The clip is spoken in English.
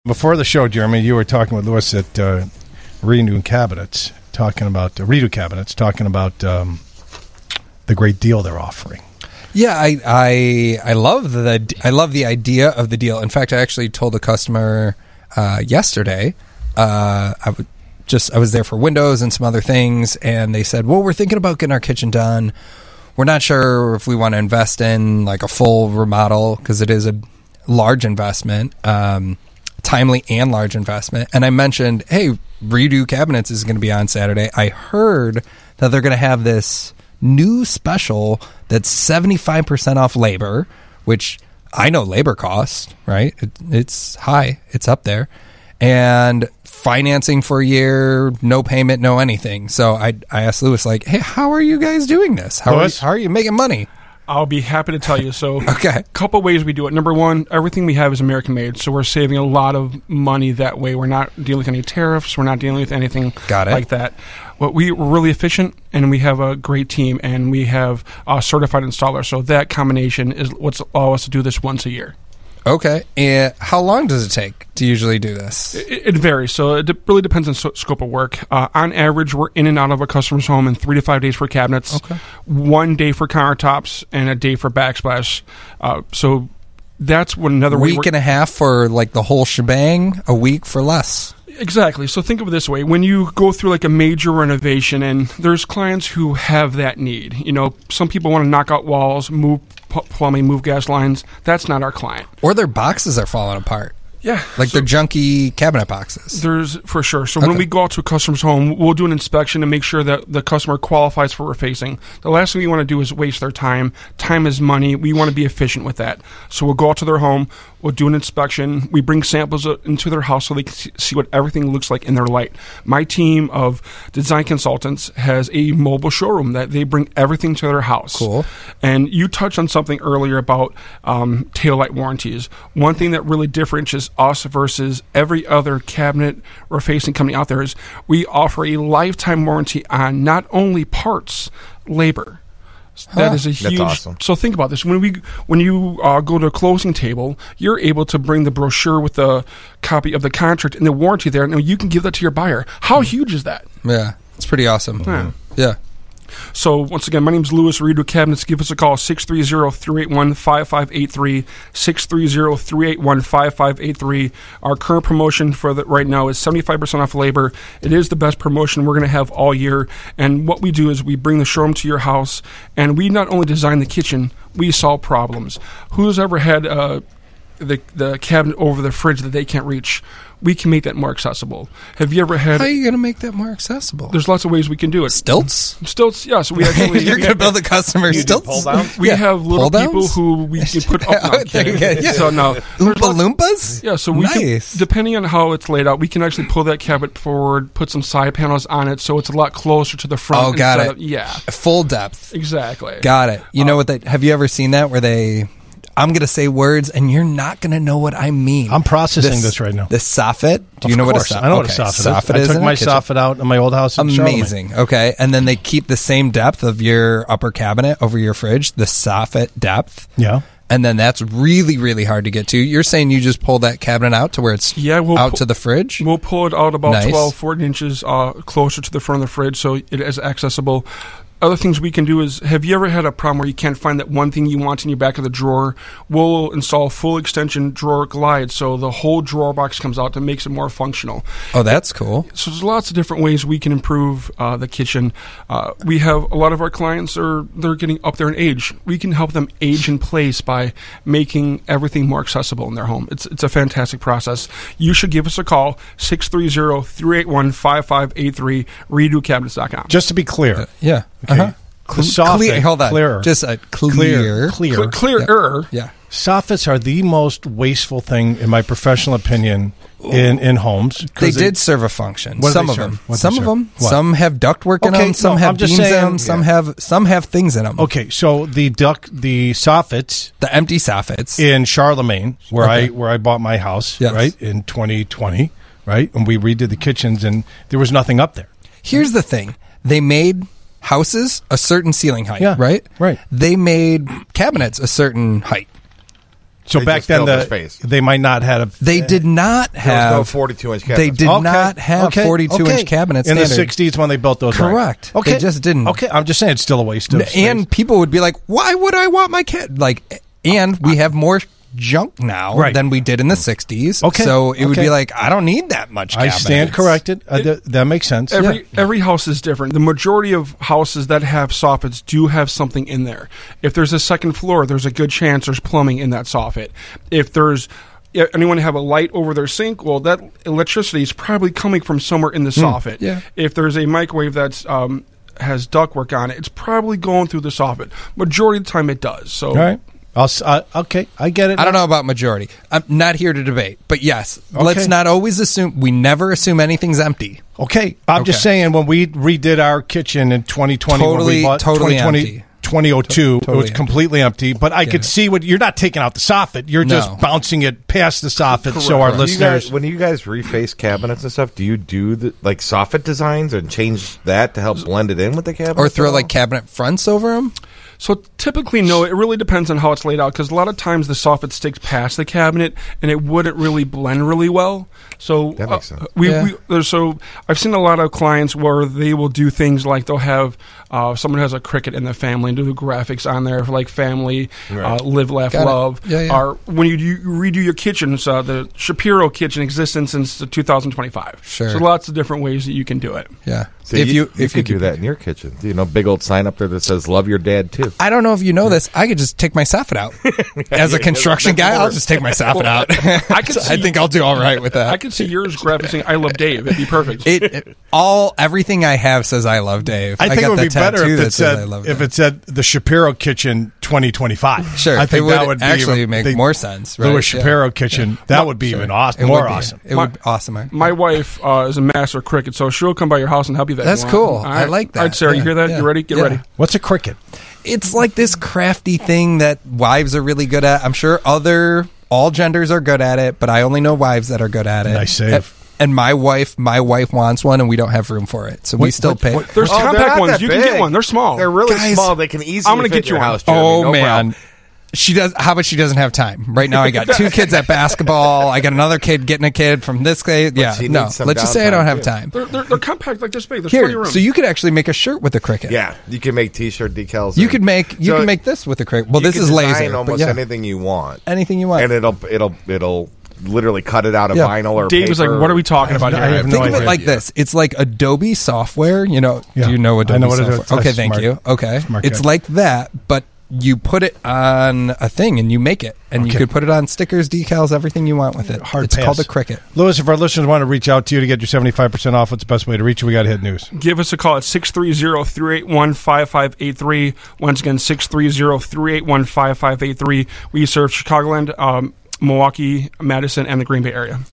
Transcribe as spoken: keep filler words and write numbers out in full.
Before the show, Jeremy, you were talking with Louis at uh, Redo Cabinets, talking about uh, Redo Cabinets, talking about um, the great deal they're offering. Yeah, I, I I love the I love the idea of the deal. In fact, I actually told a customer uh, yesterday. Uh, I w- just I was there for windows and some other things, and they said, "Well, we're thinking about getting our kitchen done. We're not sure if we want to invest in like a full remodel because it is a large investment." Um, timely and large investment. And I mentioned, hey, Redo Cabinets is going to be on Saturday. I heard that they're going to have this new special that's seventy-five percent off labor, which I know labor costs, right? It, it's high. It's up there. And financing for a year, no payment, no anything. So I I asked Louis, like, hey, how are you guys doing this? How, are you, how are you making money? I'll be happy to tell you. So, okay. A couple ways we do it. Number one, everything we have is American made, so we're saving a lot of money that way. We're not dealing with any tariffs. We're not dealing with anything Got it. like that. What we, we're really efficient, and we have a great team, and we have a certified installer. So that combination is what's allowed us to do this once a year. Okay. And how long does it take to usually do this? It, it varies. So it de- really depends on so- scope of work. Uh, on average, we're in and out of a customer's home in three to five days for cabinets, okay. one day for countertops, and a day for backsplash. Uh, so that's what another week way and a half for like the whole shebang, a week for less. Exactly. So think of it this way. When you go through like a major renovation, and there's clients who have that need. You know, some people want to knock out walls, move p- plumbing, move gas lines. That's not our client. Or their boxes are falling apart. Yeah. Like so they're junky cabinet boxes. There's, for sure. So okay. when we go out to a customer's home, we'll do an inspection to make sure that the customer qualifies for what we're facing. The last thing we want to do is waste their time. Time is money. We want to be efficient with that. So we'll go out to their home. We'll do an inspection. We bring samples into their house so they can see what everything looks like in their light. My team of design consultants has a mobile showroom that they bring everything to their house. Cool. And you touched on something earlier about um, taillight warranties. One thing that really differentiates us versus every other cabinet or facing company out there is we offer a lifetime warranty on not only parts, labor. That huh. is a huge. That's awesome. So think about this: when we, when you uh, go to a closing table, you're able to bring the brochure with the copy of the contract and the warranty there, and you can give that to your buyer. How mm. huge is that? Yeah, it's pretty awesome. Yeah. yeah. So once again, my name is Louis, Redo Cabinets. Give us a call, six three zero, three eight one, five five eight three, six three zero, three eight one, five five eight three. Our current promotion for the, right now is seventy-five percent off labor. It is the best promotion we're going to have all year. And what we do is we bring the showroom to your house, and we not only design the kitchen, we solve problems. Who's ever had uh, the, the cabinet over the fridge that they can't reach? We can make that more accessible. Have you ever had... How are you going to make that more accessible? There's lots of ways we can do it. Stilts? Stilts, yeah. So we actually... You're going to build a customer stilts? Pull down? We yeah. have little Pull people downs? who we can put up... No, I'm kidding. yeah. So no. Oompa Loompas? Yeah, so we nice. can, depending on how it's laid out, we can actually pull that cabinet forward, put some side panels on it, so it's a lot closer to the front. Oh, got it. Of, yeah. Full depth. Exactly. Got it. You um, know what? They, have you ever seen that where they... I'm going to say words, and you're not going to know what I mean. I'm processing this, this right now. The soffit? Do of you know course. what a soffit is? I know okay. what a soffit is. Soffit I is took my soffit out in my old house in Amazing. Charlemagne. Okay. And then they keep the same depth of your upper cabinet over your fridge, the soffit depth. Yeah. And then that's really, really hard to get to. You're saying you just pull that cabinet out to where it's yeah, we'll out pu- to the fridge? We'll pull it out about nice. twelve, fourteen inches uh, closer to the front of the fridge so it is accessible. Other things we can do is, have you ever had a problem where you can't find that one thing you want in your back of the drawer? We'll install full extension drawer glide so the whole drawer box comes out that makes it more functional. Oh, that's cool. So there's lots of different ways we can improve uh, the kitchen. Uh, we have a lot of our clients are they're getting up there in age. We can help them age in place by making everything more accessible in their home. It's it's a fantastic process. You should give us a call, six three zero, three eight one, five five eight three, redo cabinets dot com. Just to be clear. Uh, yeah. Okay. Uh-huh. The soffit, clear, hold on. clearer. Just a Clear. clear. Clear. Clear. Clearer. Yeah. yeah. Soffits are the most wasteful thing, in my professional opinion, in, in homes. They did serve a function. What Some they of serve? them. What Some they of serve? them. What? Some have ductwork in Okay, them. Some no, have I'm just beams in saying- them. Some yeah. have some have things in them. Okay, so the duck, the soffits The empty soffits. in Charlemagne, where Okay. I where I bought my house, Yes. right in twenty twenty, right, and we redid the kitchens, and there was nothing up there. Here's the thing. They made houses, a certain ceiling height, Yeah, right? right. They made cabinets a certain height. So They back just then, filled the the, space. they might not have. They did not There have was no forty-two inch They cabinets. did Okay, not have okay, forty-two okay. inch cabinets in standard. the sixties when they built those. right. Correct. Okay, They just didn't. Okay, I'm just saying it's still a waste of. space. And people would be like, "Why would I want my cat?" Like, and we have more junk now Right. than we did in the sixties. Okay, so it would okay. be like, I don't need that much. I cabinets. stand corrected. Uh, th- that makes sense. Every Yeah. every house is different. The majority of houses that have soffits do have something in there. If there's a second floor, there's a good chance there's plumbing in that soffit. If there's yeah, anyone have a light over their sink, well, that electricity is probably coming from somewhere in the soffit. yeah. If there's a microwave that's um, has ductwork on it, it's probably going through the soffit. Majority of the time, it does. So. All right. I'll, s- uh, okay, I get it. I don't know about majority. I'm not here to debate, but yes, Okay. let's not always assume. We never assume anything's empty. Okay, I'm just Okay. saying when we redid our kitchen in twenty twenty, when Totally- we bought totally twenty twenty, empty. twenty oh two, Totally it was empty. completely empty. But I Get could it. see what you're not taking out the soffit. You're No. just bouncing it past the soffit. So our Correct. Do you listeners, guys, when you guys reface cabinets and stuff, do you do the, like soffit designs and change that to help blend it in with the cabinet? Or throw like cabinet fronts over them. So typically, no. It really depends on how it's laid out because a lot of times the soffit sticks past the cabinet and it wouldn't really blend really well. So That makes sense. we, Yeah. we there's so I've seen a lot of clients where they will do things like they'll have uh, someone has a Cricut in the family and do the graphics on there for like family, uh, live, laugh, Got it. love. Yeah, yeah. Or when you, do, you redo your kitchen, so the Shapiro kitchen exists since two thousand twenty-five. Sure. So lots of different ways that you can do it. Yeah. So if you, you if could you do that in your kitchen. You know, big old sign up there that says "Love your dad" too. I don't know if you know this. I could just take my soffit out. As a construction guy, I'll just take my soffit out. I could So I see- think I'll do all right with that. I could see yours graphic "I love Dave." It'd be perfect. It, it- all everything I have says I love Dave. I think got it would the be better tattoo if that it says said I love if Dave. it said the Shapiro Kitchen twenty twenty-five. Sure, I think it would that would be actually even, make the more sense. Right? Louis Yeah. Shapiro Kitchen. That would be Sure. even awesome, It more would be. awesome. It would be awesome. My wife uh, is a master Cricut, so she'll come by your house and help you. That That's if you want. cool. All I like that. All right, Sarah, you Yeah, hear that? yeah. You ready? Get Yeah. ready. What's a Cricut? It's like this crafty thing that wives are really good at. I'm sure other all genders are good at it, but I only know wives that are good at it. Nice save. And, and my wife, my wife wants one, and we don't have room for it, so we What- still what- pay. what- There's Oh, they're compact not ones. that You can big. get one. They're small. They're really Guys, small. They can easily I'm gonna fit get in your you one. house. Jeremy. Oh No man. problem. She does. How about she doesn't have time right now? I got two kids at basketball. I got another kid getting a kid from this kid. Yeah, she no. needs some Let's just say I don't downtime, have too. time. They're, they're, they're compact, like this big. There's plenty of Here, room. so you could actually make a shirt with the Cricut. Yeah, you can make T-shirt decals. You and- could make you So can make this with the Cricut. Well, you this can is design laser, but almost yeah, anything you want, anything you want. and it'll it'll it'll literally cut it out of Yeah. vinyl or Dave was like, paper. "What are we talking about I here?" have no Think of it idea. like this: it's like Adobe software. You know, Yeah. do you know Adobe I know what it software? is. That's Okay, thank smart. you. Okay, Smart it's guy. like that, but you put it on a thing and you make it, and you Okay. could put it on stickers, decals, everything you want with it. Hard it's pass. called a Cricut. Louis, if our listeners want to reach out to you to get your seventy-five percent off, what's the best way to reach you? We got to hit news. Give us a call at six three zero, three eight one, five five eight three. Once again, six three zero, three eight one, five five eight three. We serve Chicagoland, um, Milwaukee, Madison, and the Green Bay area.